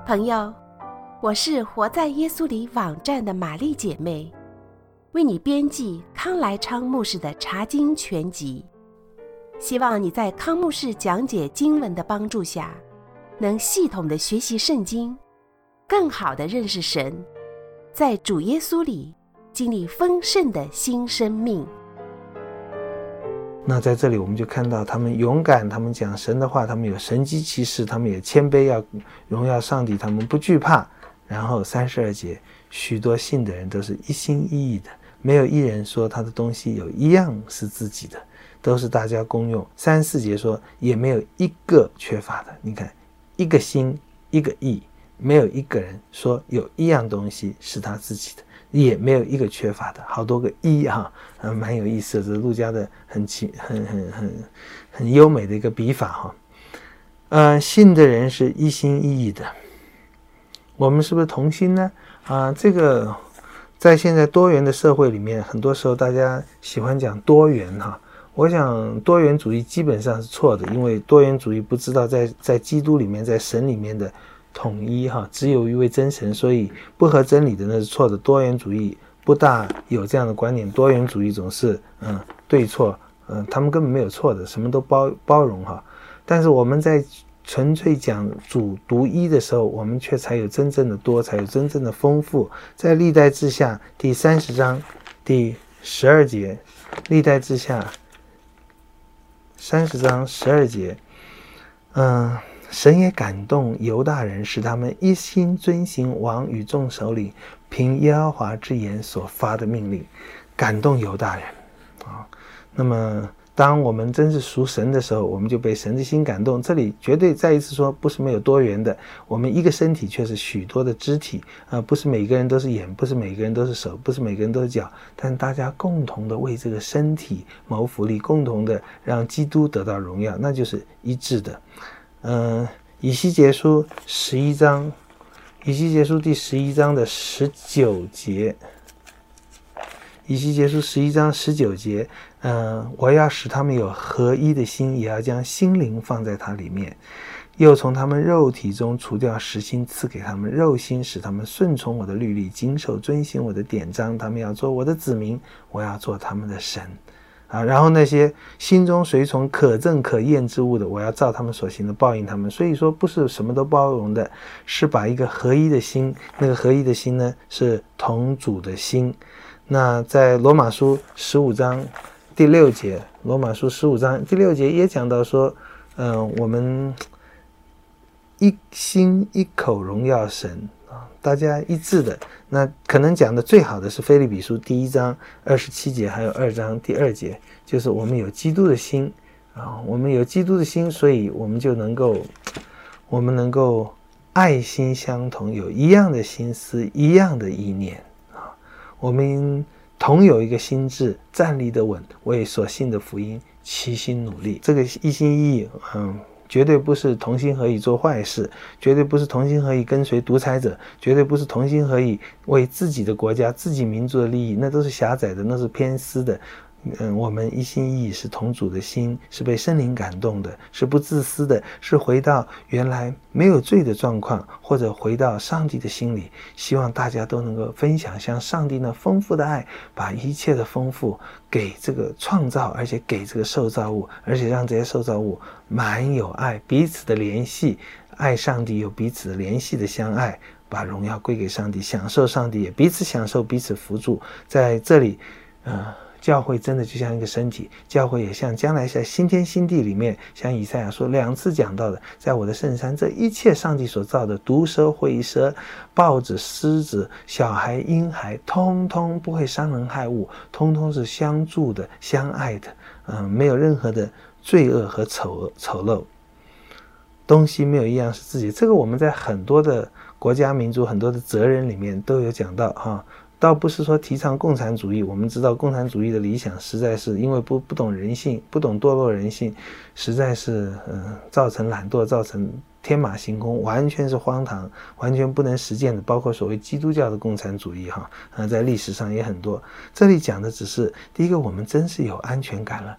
朋友，我是活在耶稣里网站的玛丽姐妹，为你编辑康来昌牧师的查经全集，希望你在康牧师讲解经文的帮助下，能系统的学习圣经，更好的认识神，在主耶稣里经历丰盛的新生命。 那在这里我们就看到他们勇敢，他们讲神的话，他们有神迹奇事，他们也谦卑，要荣耀上帝，他们不惧怕。然后32节，许多信的人都是一心一意的，没有一人说他的东西有一样是自己的，都是大家公用。34节说也没有一个缺乏的，你看，一个心一个意，没有一个人说有一样东西是他自己的，也没有一个缺乏的，好多个一哈，蛮有意思的，这是路加的很优美的一个笔法哈。信的人是一心一意的，我们是不是同心呢？这个在现在多元的社会里面，很多时候大家喜欢讲多元哈。我想多元主义基本上是错的，因为多元主义不知道在基督里面，在神里面的统一哈，只有一位真神，所以不合真理的那是错的。多元主义不大有这样的观念，多元主义总是对错，他们根本没有错的，什么都包容哈。但是我们在纯粹讲主独一的时候，我们却才有真正的多，才有真正的丰富。在历代志下第30章第12节，历代志下30章12节，神也感动犹大人，使他们一心遵行王与众首领凭耶和华之言所发的命令，感动犹大人那么当我们真是属神的时候，我们就被神的心感动。这里绝对再一次说，不是没有多元的，我们一个身体却是许多的肢体不是每个人都是眼，不是每个人都是手，不是每个人都是脚，但大家共同的为这个身体谋福利，共同的让基督得到荣耀，那就是一致的。以西结书11章，以西结书第11章的19节，以西结书11章19节，我要使他们有合一的心，也要将心灵放在它里面，又从他们肉体中除掉实心，赐给他们肉心，使他们顺从我的律例，谨守遵行我的典章，他们要做我的子民，我要做他们的神然后那些心中随从可憎可厌之物的，我要照他们所行的报应他们。所以说不是什么都包容的，是把一个合一的心，那个合一的心呢是同主的心。那在罗马书15章第6节，罗马书15章第6节也讲到说我们一心一口荣耀神大家一致的。那可能讲的最好的是腓立比书第1章27节，还有2章第2节，就是我们有基督的心我们有基督的心，所以我们就能够爱心相同，有一样的心思，一样的意念我们同有一个心志，站立得稳，为所信的福音齐心努力。这个一心一意绝对不是同心合意做坏事，绝对不是同心合意跟随独裁者，绝对不是同心合意为自己的国家自己民族的利益，那都是狭窄的，那是偏私的。我们一心一意是同主的心，是被圣灵感动的，是不自私的，是回到原来没有罪的状况，或者回到上帝的心里。希望大家都能够分享像上帝那丰富的爱，把一切的丰富给这个创造，而且给这个受造物，而且让这些受造物满有爱，彼此的联系，爱上帝有彼此的联系的相爱，把荣耀归给上帝，享受上帝，也彼此享受，彼此扶助。在这里教会真的就像一个身体，教会也像将来在新天新地里面，像以赛亚说2次讲到的，在我的圣山，这一切上帝所造的，毒蛇、虺蛇、豹子、狮子、小孩、婴孩，通通不会伤人害物，通通是相助的、相爱的，没有任何的罪恶和丑陋，东西没有一样是自己。这个我们在很多的国家民族、很多的责任里面都有讲到倒不是说提倡共产主义，我们知道共产主义的理想实在是因为不懂人性，不懂堕落人性，实在是造成懒惰，造成天马行空，完全是荒唐，完全不能实践的，包括所谓基督教的共产主义在历史上也很多。这里讲的只是第一个，我们真是有安全感了，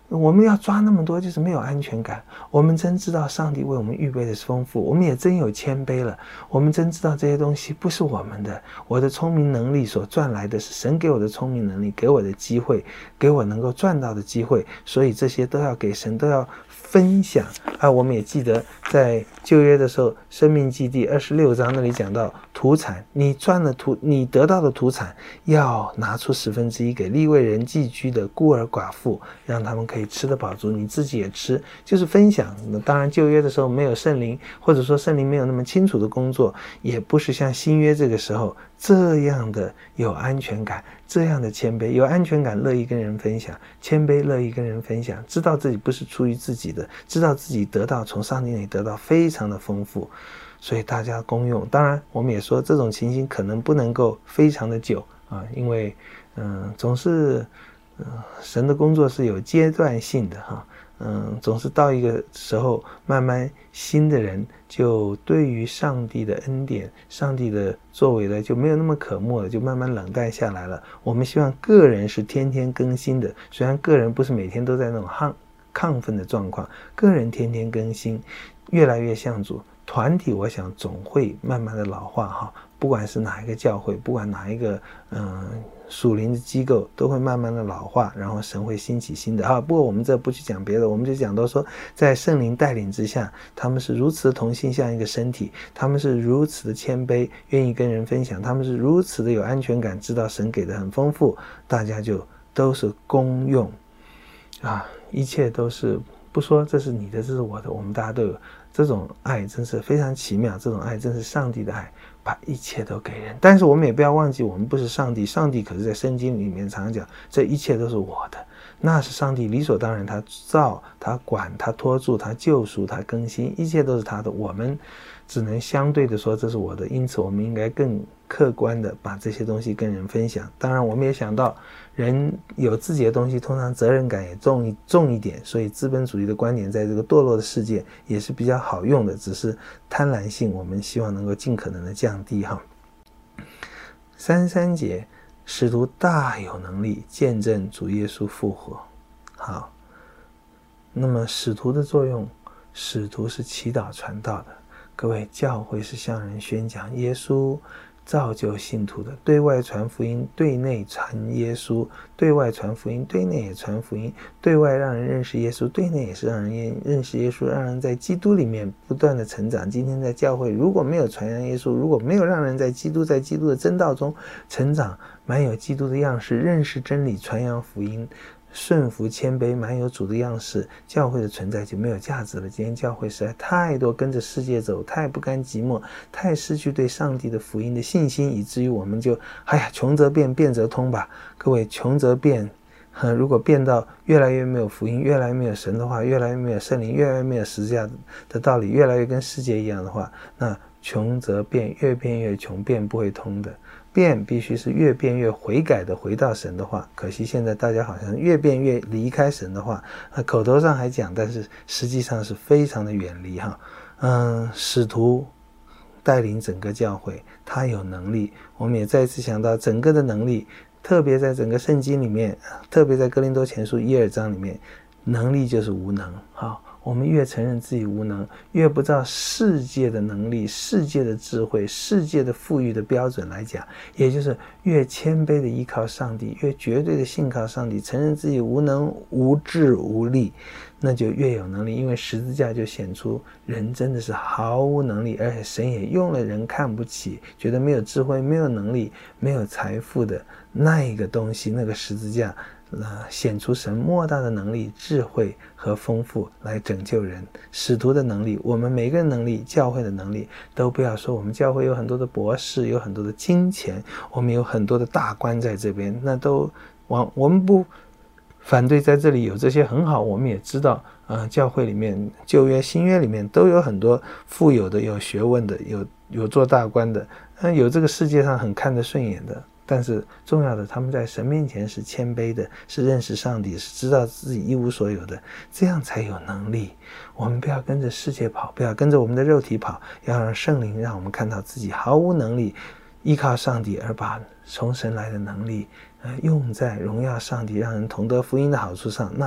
我们要抓那么多，就是没有安全感。我们真知道上帝为我们预备的是丰富，我们也真有谦卑了。我们真知道这些东西不是我们的，我的聪明能力所赚来的，是神给我的聪明能力，给我的机会，给我能够赚到的机会，所以这些都要给神，都要分享啊。我们也记得在旧约的时候，申命记第26章那里讲到土产，你得到的土产要拿出1/10给利未人寄居的孤儿寡妇，让他们可以吃得饱足，你自己也吃，就是分享。当然旧约的时候没有圣灵，或者说圣灵没有那么清楚的工作，也不是像新约这个时候这样的有安全感，这样的谦卑。有安全感乐意跟人分享，谦卑乐意跟人分享，知道自己不是出于自己的，知道自己得到从上帝那里得到非常的丰富，所以大家公用。当然我们也说这种情形可能不能够非常的久啊，因为总是神的工作是有阶段性的哈。总是到一个时候，慢慢新的人就对于上帝的恩典、上帝的作为呢，就没有那么渴慕了，就慢慢冷淡下来了。我们希望个人是天天更新的，虽然个人不是每天都在那种亢奋的状况，个人天天更新，越来越像主。团体我想总会慢慢的老化哈，不管是哪一个教会，不管哪一个属灵的机构，都会慢慢的老化，然后神会兴起新的啊。不过我们这不去讲别的，我们就讲到说，在圣灵带领之下，他们是如此的同心，像一个身体，他们是如此的谦卑，愿意跟人分享，他们是如此的有安全感，知道神给的很丰富，大家就都是公用啊，一切都是不说这是你的，这是我的，我们大家都有。这种爱真是非常奇妙，这种爱真是上帝的爱，把一切都给人。但是我们也不要忘记，我们不是上帝，上帝可是在圣经里面常常讲，这一切都是我的，那是上帝理所当然，他造，他管，他托住，他救赎，他更新，一切都是他的，我们只能相对的说这是我的，因此我们应该更客观的把这些东西跟人分享。当然我们也想到人有自己的东西，通常责任感也重一点，所以资本主义的观点在这个堕落的世界也是比较好用的，只是贪婪性我们希望能够尽可能的降低哈。33节，使徒大有能力见证主耶稣复活。好，那么使徒的作用，使徒是祈祷传道的，各位，教会是向人宣讲耶稣，造就信徒的，对外传福音，对内传耶稣，对外传福音，对内也传福音，对外让人认识耶稣，对内也是让人认识耶稣，让人在基督里面不断的成长。今天在教会如果没有传扬耶稣，如果没有让人在基督的真道中成长，满有基督的样式，认识真理，传扬福音，顺服谦卑，满有主的样式，教会的存在就没有价值了。今天教会实在太多跟着世界走，太不甘寂寞，太失去对上帝的福音的信心，以至于我们就穷则变，变则通吧。各位，穷则变，如果变到越来越没有福音，越来越没有神的话，越来越没有圣灵，越来越没有十字架的道理，越来越跟世界一样的话，那穷则变，越变越穷，变不会通的。变必须是越变越悔改的回到神的话，可惜现在大家好像越变越离开神的话，口头上还讲，但是实际上是非常的远离哈。使徒带领整个教会，他有能力，我们也再次想到整个的能力，特别在整个圣经里面，特别在哥林多前书1、2章里面，能力就是无能。好，我们越承认自己无能，越不照世界的能力、世界的智慧、世界的富裕的标准来讲，也就是越谦卑的依靠上帝，越绝对的信靠上帝，承认自己无能、无智、无力，那就越有能力。因为十字架就显出人真的是毫无能力，而且神也用了人看不起，觉得没有智慧、没有能力、没有财富的那一个东西，那个十字架显出神莫大的能力、智慧和丰富来拯救人。使徒的能力，我们每个人能力，教会的能力，都不要说我们教会有很多的博士，有很多的金钱，我们有很多的大官在这边，那都我们不反对在这里有这些很好，我们也知道教会里面旧约新约里面都有很多富有的，有学问的，有做大官的，有这个世界上很看得顺眼的。但是重要的，他们在神面前是谦卑的，是认识上帝，是知道自己一无所有的，这样才有能力。我们不要跟着世界跑，不要跟着我们的肉体跑，要让圣灵让我们看到自己毫无能力，依靠上帝，而把从神来的能力用在荣耀上帝，让人同得福音的好处上，那就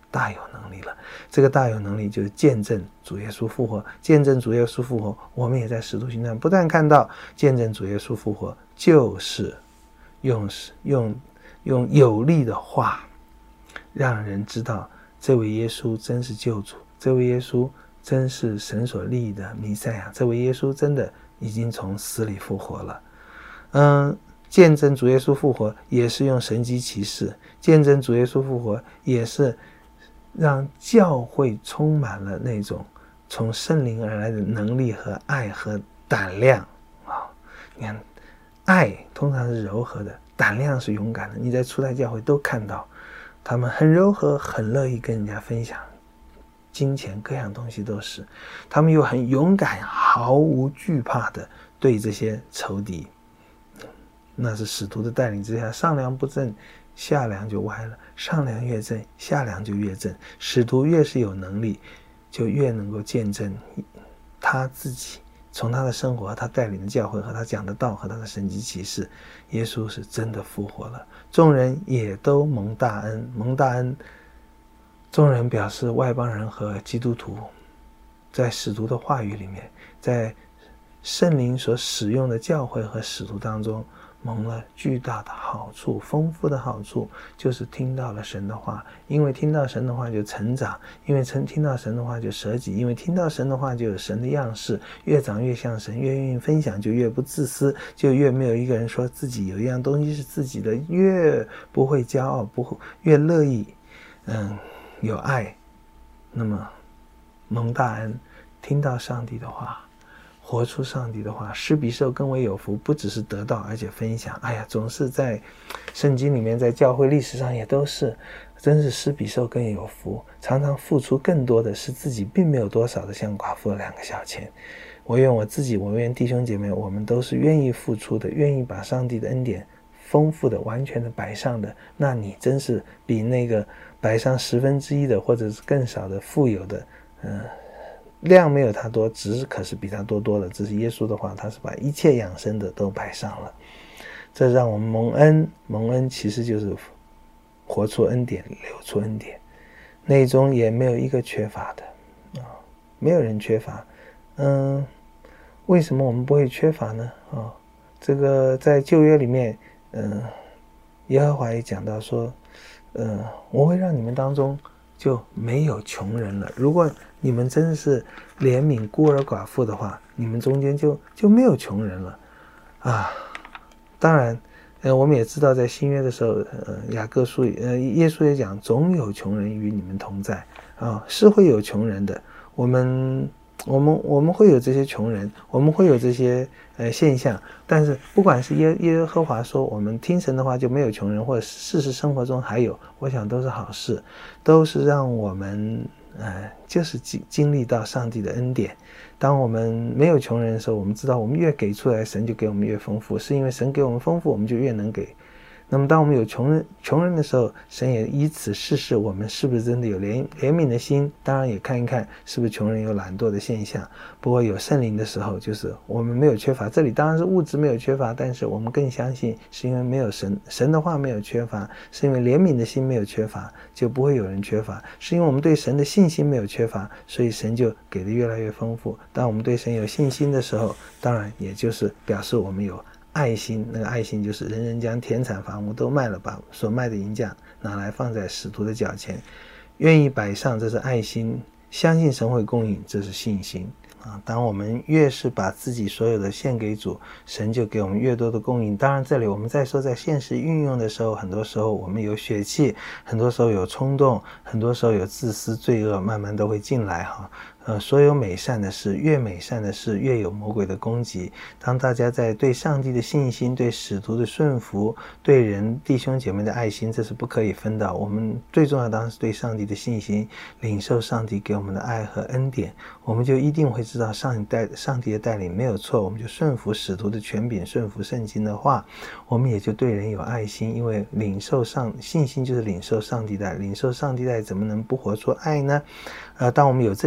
大有能力了。这个大有能力就是见证主耶稣复活，见证主耶稣复活，我们也在使徒行传不断看到见证主耶稣复活，就是用有力的话让人知道这位耶稣真是救主，这位耶稣真是神所立的弥赛亚，这位耶稣真的已经从死里复活了。见证主耶稣复活也是用神迹奇事，见证主耶稣复活也是让教会充满了那种从圣灵而来的能力和爱和胆量你看，爱通常是柔和的，胆量是勇敢的。你在初代教会都看到他们很柔和，很乐意跟人家分享金钱，各样东西都是，他们又很勇敢，毫无惧怕的对这些仇敌。那是使徒的带领之下，上梁不正下梁就歪了，上梁越正下梁就越正。使徒越是有能力，就越能够见证他自己，从他的生活，他带领的教会和他讲的道和他的神迹奇事，耶稣是真的复活了。众人也都蒙大恩，蒙大恩，众人表示外邦人和基督徒在使徒的话语里面，在圣灵所使用的教会和使徒当中蒙了巨大的好处，丰富的好处，就是听到了神的话，因为听到神的话就成长，因为听到神的话就舍己，因为听到神的话就有神的样式，越长越像神，越愿意分享就越不自私，就越没有一个人说自己有一样东西是自己的，越不会骄傲，不会越乐意有爱。那么蒙大恩，听到上帝的话，活出上帝的话，施比受更为有福，不只是得到，而且分享。哎呀，总是在圣经里面，在教会历史上也都是，真是施比受更有福。常常付出更多的是自己并没有多少的，像寡妇的2个小钱。我愿我自己，我愿弟兄姐妹，我们都是愿意付出的，愿意把上帝的恩典丰富的、完全的摆上的。那你真是比那个摆上1/10的，或者是更少的富有的，量没有他多，值可是比他多多了。这是耶稣的话，他是把一切养生的都摆上了。这让我们蒙恩，蒙恩其实就是活出恩典，流出恩典，内中也没有一个缺乏的没有人缺乏。为什么我们不会缺乏呢？这个在旧约里面，耶和华也讲到说，我会让你们当中就没有穷人了。如果你们真是怜悯孤儿寡妇的话，你们中间就没有穷人了当然我们也知道在新约的时候，雅各书耶稣也讲总有穷人与你们同在是会有穷人的。我们会有这些穷人，我们会有这些现象，但是不管是耶和华说我们听神的话就没有穷人，或者事实生活中还有，我想都是好事，都是让我们就是经历到上帝的恩典。当我们没有穷人的时候，我们知道我们越给出来，神就给我们越丰富，是因为神给我们丰富，我们就越能给。那么当我们有穷人的时候，神也以此试试我们是不是真的有怜悯的心，当然也看一看是不是穷人有懒惰的现象。不过有圣灵的时候，就是我们没有缺乏，这里当然是物质没有缺乏，但是我们更相信是因为没有神的话没有缺乏，是因为怜悯的心没有缺乏，就不会有人缺乏，是因为我们对神的信心没有缺乏，所以神就给的越来越丰富。当我们对神有信心的时候，当然也就是表示我们有爱心，那个爱心就是人人将田产房屋都卖了，把所卖的银价拿来放在使徒的脚前，愿意摆上，这是爱心；相信神会供应，这是信心当我们越是把自己所有的献给主，神就给我们越多的供应。当然这里我们再说在现实运用的时候，很多时候我们有血气，很多时候有冲动，很多时候有自私罪恶，慢慢都会进来所有美善的事，越美善的事越有魔鬼的攻击。当大家在对上帝的信心，对使徒的顺服，对人弟兄姐妹的爱心，这是不可以分的。我们最重要当然是对上帝的信心，领受上帝给我们的爱和恩典，我们就一定会知道上帝的带领没有错，我们就顺服使徒的权柄，顺服圣经的话，我们也就对人有爱心。因为信心就是领受上帝的爱，领受上帝的爱怎么能不活出爱呢？当我们有这些的时候，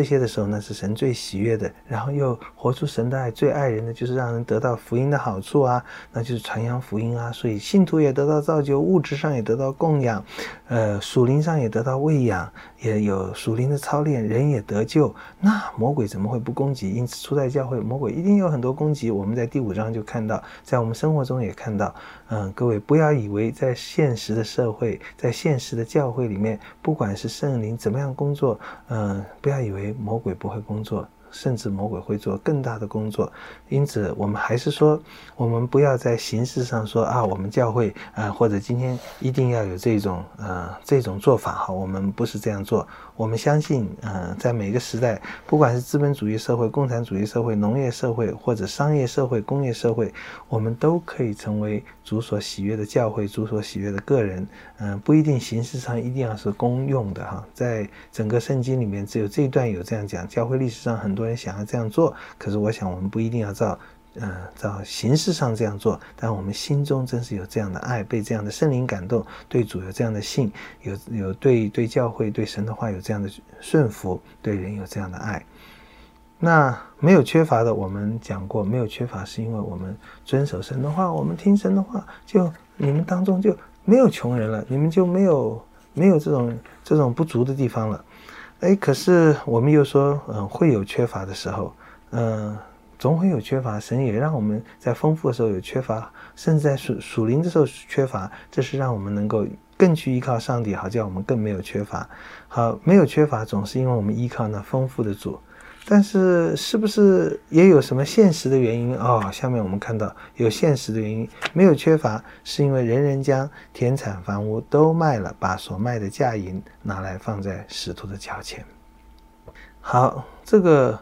那是神最喜悦的，然后又活出神的爱，最爱人的就是让人得到福音的好处啊，那就是传扬福音啊，所以信徒也得到造就，物质上也得到供养，属灵上也得到喂养，也有属灵的操练，人也得救，那魔鬼怎么会不攻击？因此初代教会魔鬼一定有很多攻击，我们在第5章就看到，在我们生活中也看到。各位不要以为在现实的社会，在现实的教会里面，不管是圣灵怎么样工作，不要以为魔鬼不会工作，甚至魔鬼会做更大的工作。因此我们还是说，我们不要在形式上说啊，我们教会或者今天一定要有这种做法哈，我们不是这样做。我们相信在每个时代，不管是资本主义社会、共产主义社会、农业社会或者商业社会、工业社会，我们都可以成为主所喜悦的教会，主所喜悦的个人。不一定形式上一定要是公用的哈，在整个圣经里面只有这一段有这样讲，教会历史上很多人想要这样做，可是我想我们不一定要照形式上这样做，但我们心中真是有这样的爱，被这样的圣灵感动，对主有这样的信，有对教会对神的话有这样的顺服，对人有这样的爱。那没有缺乏的，我们讲过，没有缺乏是因为我们遵守神的话，我们听神的话，就你们当中就没有穷人了，你们就没有这种不足的地方了。可是我们又说会有缺乏的时候，总会有缺乏，神也让我们在丰富的时候有缺乏，甚至在属灵的时候缺乏，这是让我们能够更去依靠上帝，好叫我们更没有缺乏。好，没有缺乏总是因为我们依靠那丰富的主，但是是不是也有什么现实的原因？下面我们看到有现实的原因，没有缺乏是因为人人将田产房屋都卖了，把所卖的价银拿来放在使徒的脚前。好，这个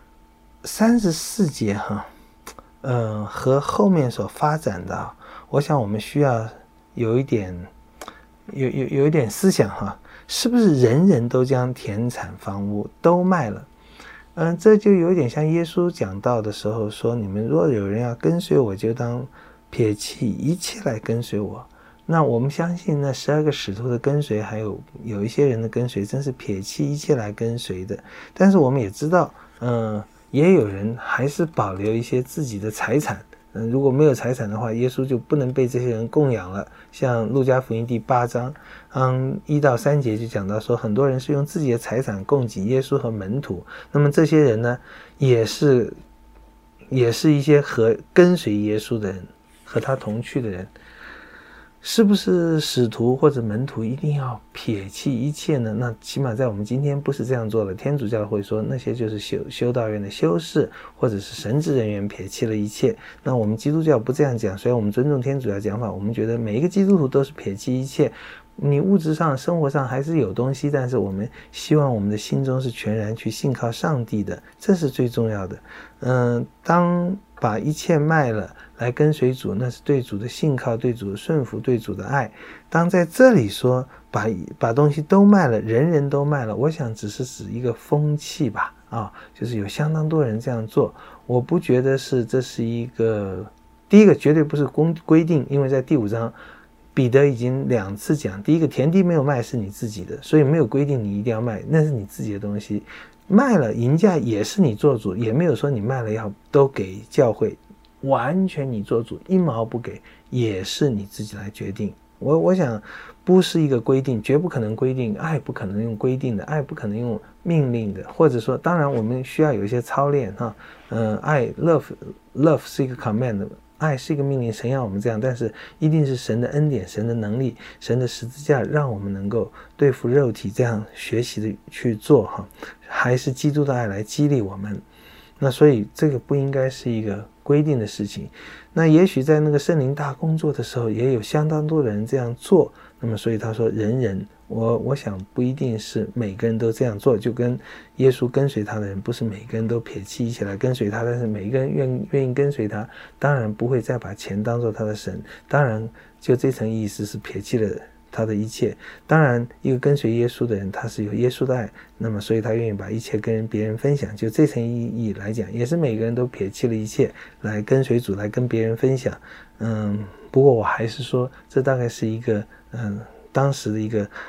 34节和后面所发展的，我想我们需要有一点思想哈，是不是人人都将田产房屋都卖了？这就有点像耶稣讲道的时候说，你们若有人要跟随我，就当撇弃一切来跟随我。那我们相信那12个使徒的跟随，还有一些人的跟随，真是撇弃一切来跟随的。但是我们也知道，也有人还是保留一些自己的财产。如果没有财产的话，耶稣就不能被这些人供养了。像路加福音第8章1到3节就讲到说，很多人是用自己的财产供给耶稣和门徒。那么这些人呢，也是一些跟随耶稣的人，和他同去的人。是不是使徒或者门徒一定要撇弃一切呢？那起码在我们今天不是这样做的。天主教会说那些就是修道院的修士或者是神职人员撇弃了一切。那我们基督教不这样讲，所以我们尊重天主教讲法，我们觉得每一个基督徒都是撇弃一切。你物质上生活上还是有东西，但是我们希望我们的心中是全然去信靠上帝的，这是最重要的。当把一切卖了来跟随主，那是对主的信靠，对主的顺服，对主的爱。当在这里说把东西都卖了，人人都卖了，我想只是指一个风气吧，就是有相当多人这样做。我不觉得这是一个，第一个绝对不是规定，因为在第5章彼得已经2次讲，第一个田地没有卖是你自己的，所以没有规定你一定要卖，那是你自己的东西。卖了银价也是你做主，也没有说你卖了要都给教会，完全你做主，1毛不给，也是你自己来决定。我想不是一个规定，绝不可能规定，爱不可能用规定的，爱不可能用命令的，或者说当然我们需要有一些操练爱 love 是一个 command， 爱是一个命令，神要我们这样，但是一定是神的恩典，神的能力，神的十字架让我们能够对付肉体，这样学习的去做还是基督的爱来激励我们。那所以这个不应该是一个规定的事情。那也许在那个圣灵大工作的时候，也有相当多的人这样做。那么所以他说人人，我想不一定是每个人都这样做，就跟耶稣跟随他的人，不是每个人都撇弃一起来跟随他，但是每一个人愿意跟随他，当然不会再把钱当作他的神，当然就这层意思是撇弃了他的一切。当然一个跟随耶稣的人，他是有耶稣的爱，那么所以他愿意把一切跟别人分享，就这层意义来讲，也是每个人都撇弃了一切来跟随主，来跟别人分享。不过我还是说这大概是一个当时的一个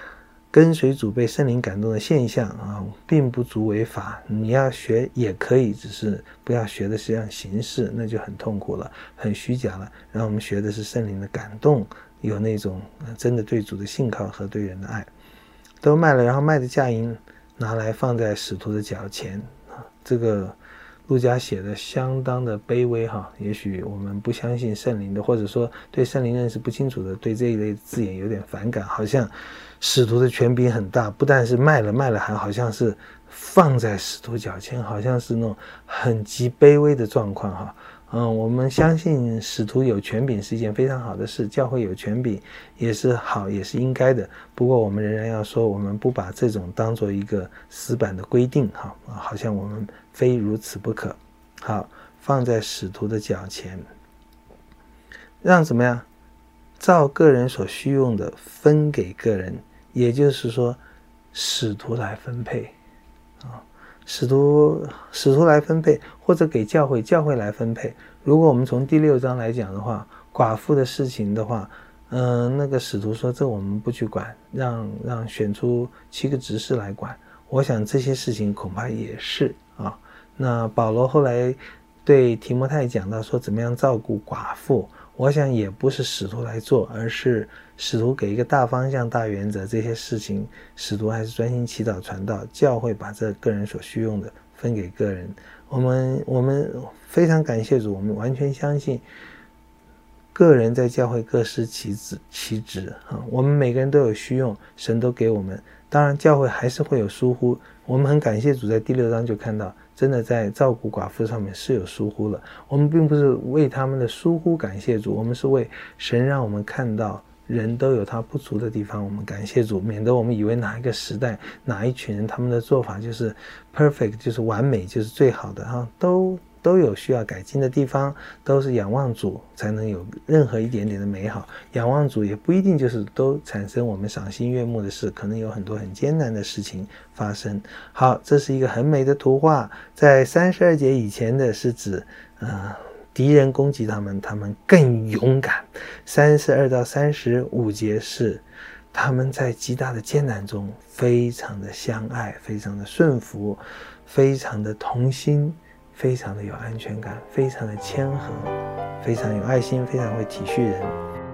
跟随主被圣灵感动的现象啊，并不足为法。你要学也可以，只是不要学的是样形式，那就很痛苦了，很虚假了。然后我们学的是圣灵的感动，有那种真的对主的信靠和对人的爱。都卖了，然后卖的价银拿来放在使徒的脚前啊，这个路加写的相当的卑微哈。也许我们不相信圣灵的，或者说对圣灵认识不清楚的，对这一类字眼有点反感，好像使徒的权柄很大，不但是卖了，还好像是放在使徒脚前，好像是那种很极卑微的状况哈。我们相信使徒有权柄是一件非常好的事，教会有权柄也是好，也是应该的。不过我们仍然要说，我们不把这种当作一个死板的规定哈，好像我们非如此不可。好，放在使徒的脚前，让怎么样？照个人所需用的分给个人，也就是说，使徒来分配啊。使徒来分配，或者给教会来分配。如果我们从第6章来讲的话，寡妇的事情的话，那个使徒说这我们不去管，让选出7个执事来管。我想这些事情恐怕也是啊。那保罗后来对提摩太讲到说怎么样照顾寡妇，我想也不是使徒来做，而是使徒给一个大方向、大原则，这些事情使徒还是专心祈祷传道，教会把这个人所需用的分给个人。我们非常感谢主，我们完全相信个人在教会各司其职啊。我们每个人都有需用，神都给我们。当然教会还是会有疏忽，我们很感谢主，在第6章就看到真的在照顾寡妇上面是有疏忽了。我们并不是为他们的疏忽感谢主，我们是为神让我们看到人都有他不足的地方，我们感谢主，免得我们以为哪一个时代哪一群人他们的做法就是 perfect， 就是完美，就是最好的哈，都有需要改进的地方，都是仰望主才能有任何一点点的美好。仰望主也不一定就是都产生我们赏心悦目的事，可能有很多很艰难的事情发生。好，这是一个很美的图画。在32节以前的是指敌人攻击他们更勇敢。32到35节是他们在极大的艰难中非常的相爱，非常的顺服，非常的同心，非常的有安全感，非常的谦和，非常有爱心，非常会体恤人。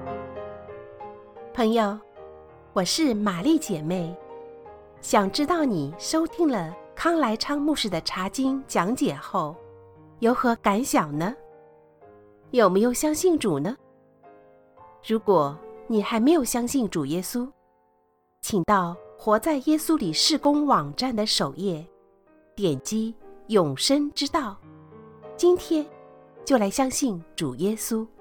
朋友，我是玛丽姐妹，想知道你收听了康来昌牧师的查经讲解后有何感想呢？有没有相信主呢？如果你还没有相信主耶稣，请到活在耶稣里事工网站的首页，点击永生之道，今天就来相信主耶稣。